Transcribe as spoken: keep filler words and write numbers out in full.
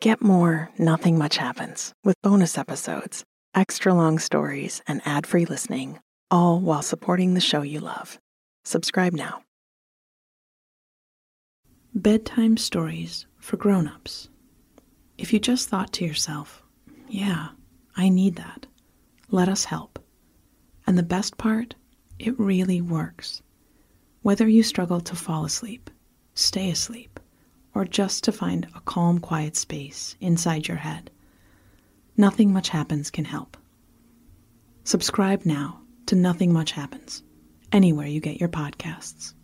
Get more Nothing Much Happens with bonus episodes, extra long stories, and ad-free listening, all while supporting the show you love. Subscribe now. Bedtime stories for grown-ups. If you just thought to yourself, yeah, I need that, let us help. And the best part, it really works. Whether you struggle to fall asleep, stay asleep, or just to find a calm, quiet space inside your head, Nothing Much Happens can help. Subscribe now to Nothing Much Happens, anywhere you get your podcasts.